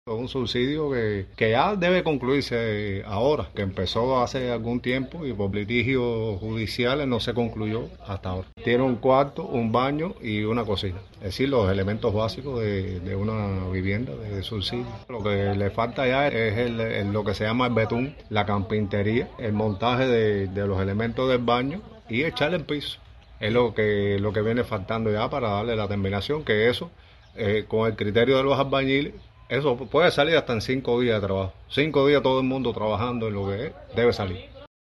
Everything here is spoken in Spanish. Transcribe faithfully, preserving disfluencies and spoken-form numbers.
Un subsidio que, que ya debe concluirse ahora, que empezó hace algún tiempo y por litigios judiciales no se concluyó hasta ahora. Tiene un cuarto, un baño y una cocina, es decir, los elementos básicos de, de una vivienda de subsidio. Lo que le falta ya es el, el- lo que se llama el betún, la carpintería, el montaje de, de los elementos del baño y echarle el piso. Es lo que, lo que viene faltando ya para darle la terminación, que eso, eh, con el criterio de los albañiles, eso puede salir hasta en cinco días de trabajo. Cinco días todo el mundo trabajando en lo que es, debe salir.